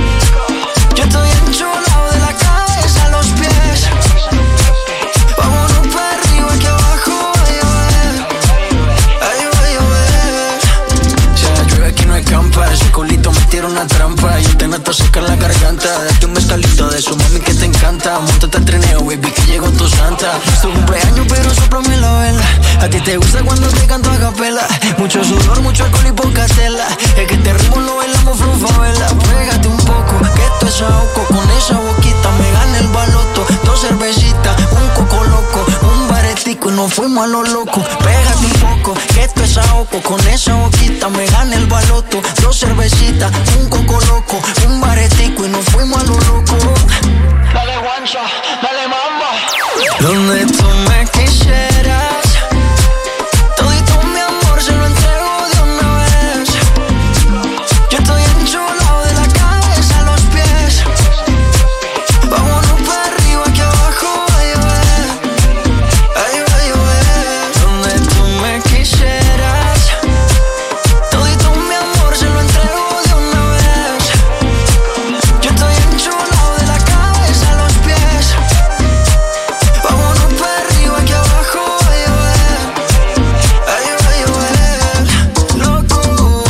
Yo estoy enchulado de la cabeza a los pies. Vámonos para arriba que abajo va a llover. Ay, va a llover. Si la llueve aquí no hay campa. Ese culito me tira una trampa. Yo te nato seca la garganta. Date un mezcalito de su mami que te encanta. Móntate al trineo, baby, que llegó tu santa. Es tu cumpleaños pero sóplame la vela. A ti te gusta cuando te canto a capela. Mucho sudor, mucho alcohol y poca tela. Es que te ritmo lo bailamos frufavela. Pégate un poco, que esto es ahogo. Con esa boquita me gana el baloto. Dos cervecitas, un coco loco, un baretico y nos fuimos a lo loco. Pégate un poco, que esto es ahogo. Con esa boquita me gana el baloto. Dos cervecitas, un coco loco, un baretico y nos fuimos a lo loco. Dale guancha, dale mamba. Donde tú me quisieras. Todito mi amor se lo entrego de una vez. Yo estoy enchulado de la cabeza a los pies. Vámonos para arriba que abajo va a llover. Ay, va a llover. Donde tú me quisieras. Todito mi amor se lo entrego de una vez. Yo estoy enchulado de la cabeza a los pies. Vámonos para arriba que abajo va a llover. Ay, va a llover. Loco.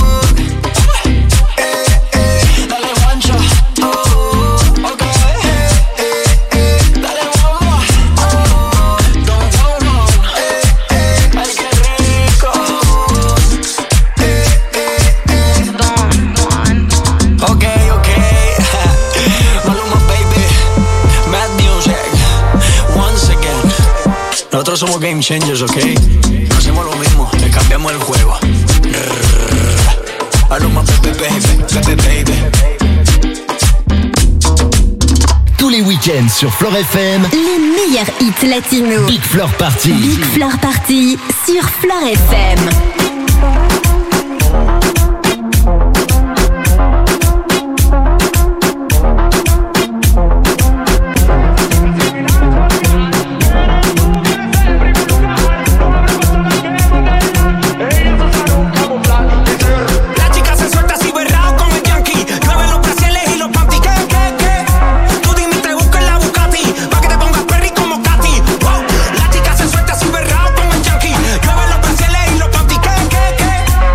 Eh, eh. Dale guancha. Oh, ok. Eh, eh, eh. Dale bomba. Oh, don't go wrong. Eh, eh. Ay, qué rico. Eh, eh, eh. Ok, ok. Maluma, baby. Mad music. Once again. Nosotros somos game changers, ok. No hacemos lo mismo, le cambiamos el juego. Maluma, baby, baby, baby, baby. Tous les week-ends sur Floor F M. Les meilleurs hits latinos. Big Floor Party. Big Floor Party sur Floor F M. La chica se suelta así berrao con el Yankee. Llueve los brasiles y los panty. ¿Qué, qué, qué? Tú dime y te busco en la Bugatti. Pa' que te pongas perry como Katy. Wow. La chica se suelta así berrao con el Yankee. Llueve los brasiles y los panty. ¿Qué, qué, qué?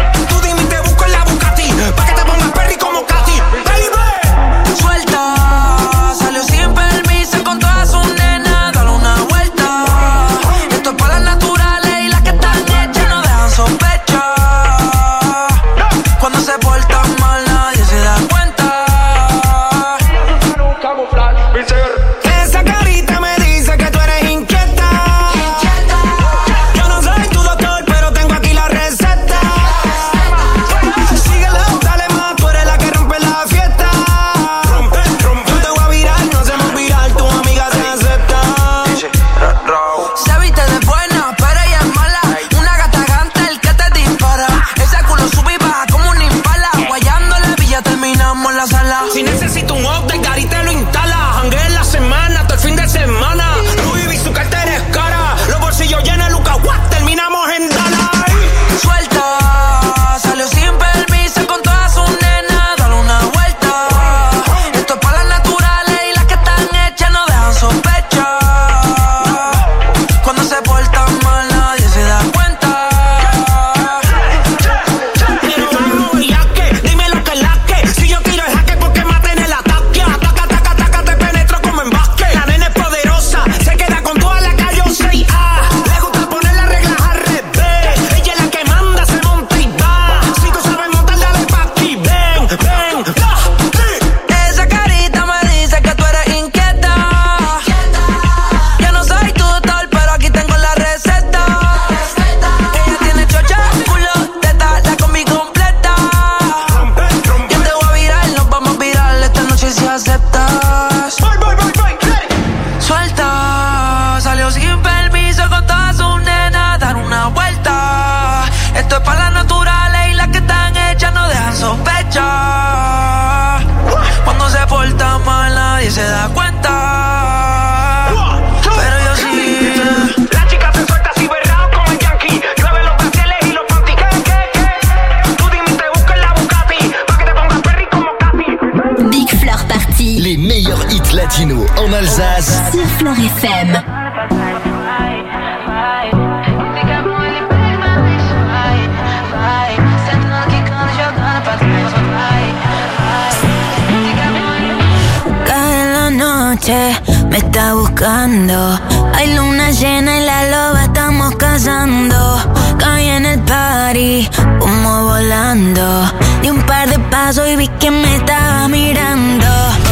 noche me está buscando. Hay luna llena y la loba estamos cazando. Caí en el party, humo volando. Di un par de pasos y vi que me estaba mirando.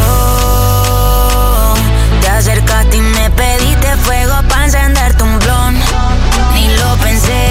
Oh, te acercaste y me pediste fuego para encenderte un blon. Ni lo pensé,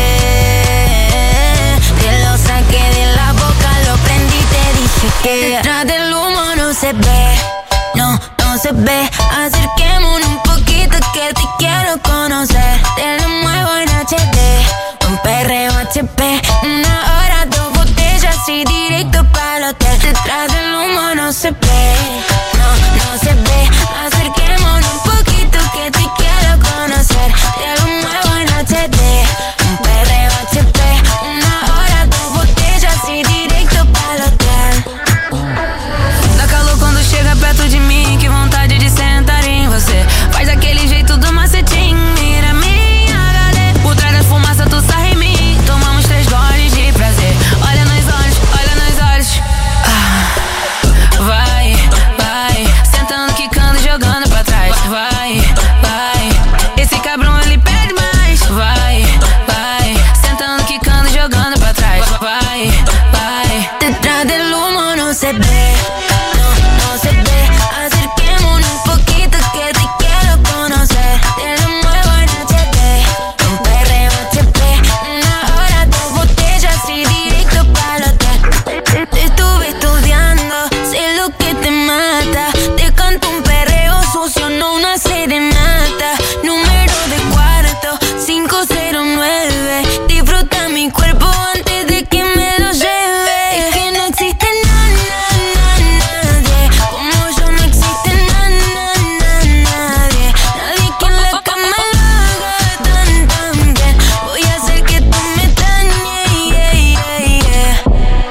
te lo saqué de la boca, lo prendí y te dije que detrás del humo no se ve, no, no se ve. Acerquémonos un poquito que te quiero conocer. Te lo muevo en H D, un perreo H P. Una hora, dos botellas y directo para el hotel. Detrás del humo no se ve, no, no se ve. Acerquémonos un poquito que te quiero conocer. Te lo muevo en H D, un perreo H P. Una hora, dos botellas e direito para o hotel. Dá calor quando chega perto de mim, que vontade de sentar em você. Faz aquele jeito do macetinho, mira minha H D. Por trás da fumaça tu sarra em mim, tomamos três goles de prazer. Olha nos olhos, olha nos olhos. Ah, vai, vai, sentando, quicando, jogando pra trás. Vai, vai, esse cabrão ele pede mais. Vai, vai, sentando, quicando, jogando pra trás. Vai, vai, detrás del humo no se ve, no, no se ve. Acerquémonos un poquito que te quiero conocer. Te lo muevo en H D, un perreo H P. Una hora, dos botellas y directo para el hotel. Te, te estuve estudiando, sé lo que te mata. Te canto un perreo sucio, no una serenata. Número de cuarto, cinco cero nueve. Disfruta mi cuerpo antes de que me lo lleve. Es que no existe nada, nadie como yo, no existe nada, nadie. Nadie que en la cama lo haga tan, tan bien. Voy a hacer que tú me dañes, yeah, yeah, yeah.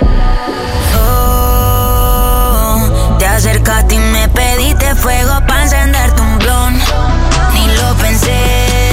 Oh, te acercaste y me pediste fuego para encenderte un blon. Ni lo pensé,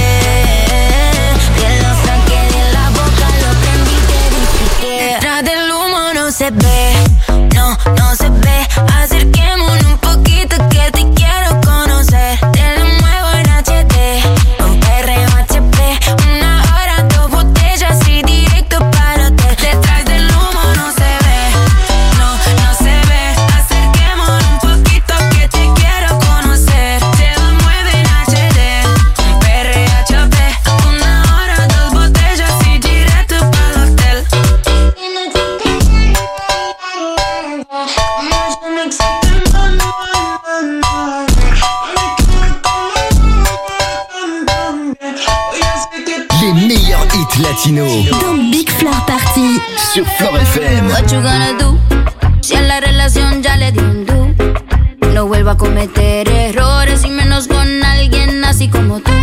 te lo saqué de la boca, lo prendí y te dije que detrás del humo no se ve, no, no se ve. Acerquémonos un poquito que te quiero conocer. Te lo muevo en H D, un perreo H P. Una hora, dos botellas y directo para el hotel. Detrás del humo no se ve, no, no se ve. Acerquémonos un poquito que te quiero conocer. Te lo muevo en H D, un perreo H P. Una hora, dos botellas y directo para el hotel. Les meilleurs hits latinos Dans Big Floor Party sur Floor F M. What you gonna do? Si a la relación ya le di un do. No vuelvo a cometer errores y menos con alguien así como tú,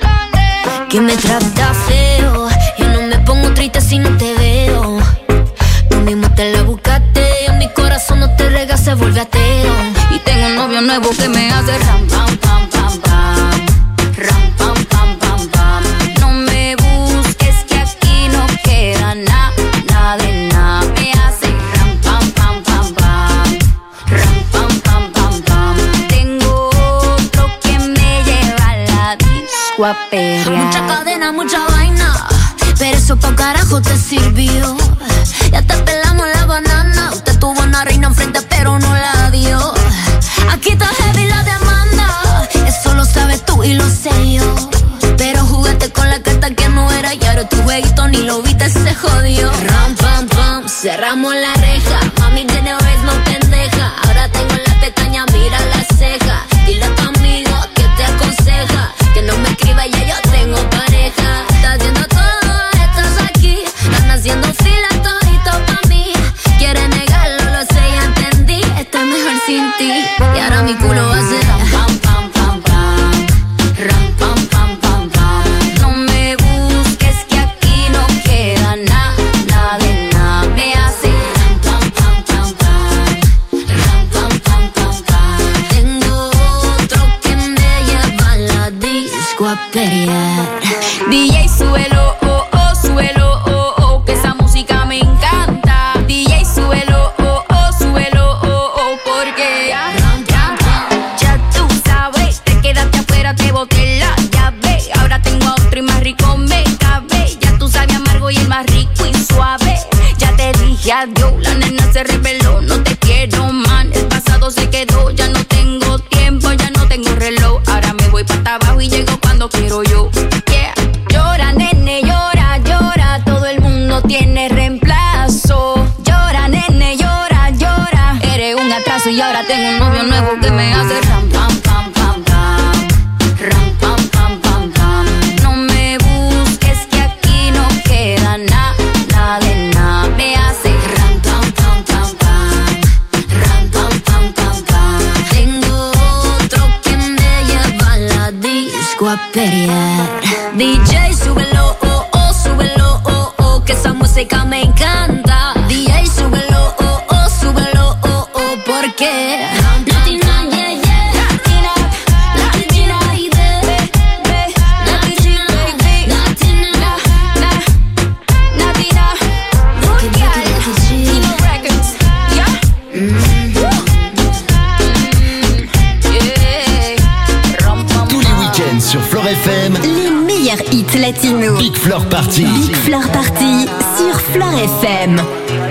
que me trata feo. Yo no me pongo triste si no te veo. Tú mismo te la buscaste, en mi corazón no te rega, se vuelve ateo. Y tengo un novio nuevo que me hace ram, pam, pam, pam, pam. Ram, pam, pam, pam, pam. No me busques que aquí no queda nada, nada de nada. Me hace ram, pam, pam, pam, pam. Ram, pam, pam, pam, pam. Tengo otro que me lleva a la disco a perrear. Mucha cadena, mucha vaina, pero eso pa' carajo te sirvió. Ya te pelamos la banana. Usted tuvo una reina enfrente pero no la dio. Aquí está heavy la demanda, eso lo sabes tú y lo sé yo. Pero jugaste con la carta que no era y ahora tu jueguito ni lo viste, se jodió. Ram, pam, pam, cerramos la reja. Mami tiene vez no pendeja. Ahora tengo la pestaña, mira la ceja. Dile a tu amigo que te aconseja que no me escriba, ya yo tengo pareja. Estás haciendo todo, estás aquí. Están haciendo fila todito pa' mí. Quiere negarlo, lo sé, ya entendí. Estoy mejor sin ti. Y ahora mi culo va a ser ram, pam, pam, pam, pam. Ram, pam, pam, pam, pam. No me busques que aquí no queda nada, nada de nada. Me hace ram, pam, pam, pam, pam. Ram, pam, pam, pam, pam. Tengo otro que me lleva a la disco a pelear. D J suelo, oh, oh, suelo, oh, oh, que esa música me encanta. D J suelo, oh, oh, suelo, oh, oh, porque ram, pam, pam. Ya tú sabes, dije adiós, la nena se reveló. No te quiero, man, el pasado se quedó. Ya no tengo tiempo, ya no tengo reloj. Ahora me voy para abajo y llego cuando quiero yo. Yeah. Llora, nene, llora, llora. Todo el mundo tiene reemplazo. Llora, nene, llora, llora. Eres un atraso y ahora tengo un novio nuevo que me hace ram, pam, pam, pam, pam. Ram, pam, pam, pam, pam. No me busques que aquí no queda nada, nada de nada. Me hace ram, pam, pam, pam, pam. Ram, pam, pam, pam, pam. Tengo otro que me lleva a la disco a pelear. D J, súbelo, oh, oh, súbelo, oh, oh, que esa música me encanta. D J, súbelo, oh, oh, súbelo, oh, oh, porque Latina, yeah, yeah, Latina, Latina, baby, Latina, baby, Latina, Latina, Latino Records, Tous les week-ends sur Floor F M, Les meilleurs hits latinos. Big Floor Party. Big Floor Party sur Floor F M.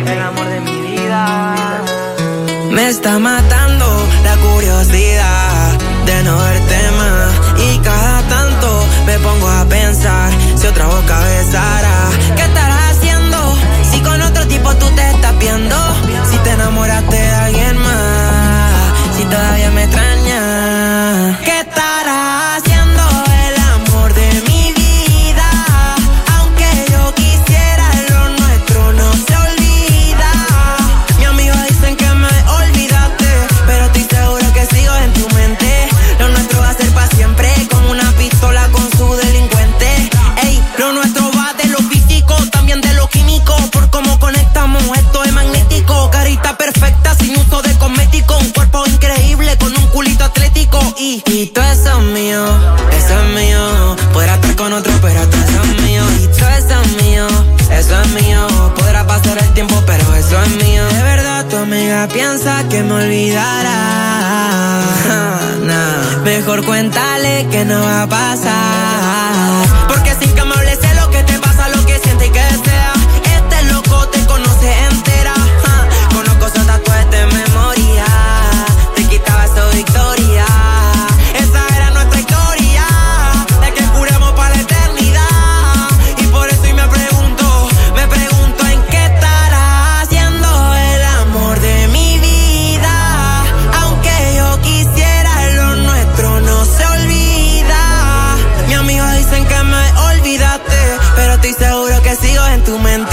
Me está matando la curiosidad de no verte más. Y cada tanto me pongo a pensar si otra boca besara. ¿Qué estarás haciendo? Si con otro tipo tú te estás viendo. Si te enamoraste de alguien más. Si todavía me extrañas. ¿Qué estarás haciendo? El amor de mi vida. Aunque yo quisiera, lo nuestro no se olvida. Mi amigo dicen que me olvidaste, pero estoy seguro que sigo en tu mente. Lo nuestro va a ser para siempre, como una pistola con su delincuente. Ey, lo nuestro va de lo físico, también de lo químico. Por cómo conectamos, esto es magnético. Carita perfecta, sin uso de cosmético. Un cuerpo increíble, con un culito atlético. Y, y todo eso es mío, eso es mío. Podrá estar con otro, pero todo eso es mío. Y todo eso es mío, eso es mío. Podrá pasar el tiempo, pero eso es mío. De verdad, tu amiga piensa que me olvidará. Nah. Mejor cuéntale que no va a pasar. Porque sin que me hables sé lo que te pasa, lo que siente y que desea. Este loco te conoce entera. Ja. Conozco esos tatuajes de memoria. Te quitaba eso victoria. Esa era nuestra historia, de que juramos para la eternidad. Y por eso y me pregunto, me pregunto en qué estará haciendo el amor de mi vida. Aunque yo quisiera, lo nuestro no se olvida. Mis amigos dicen que me olvidaste, pero estoy seguro que sigo en tu mente.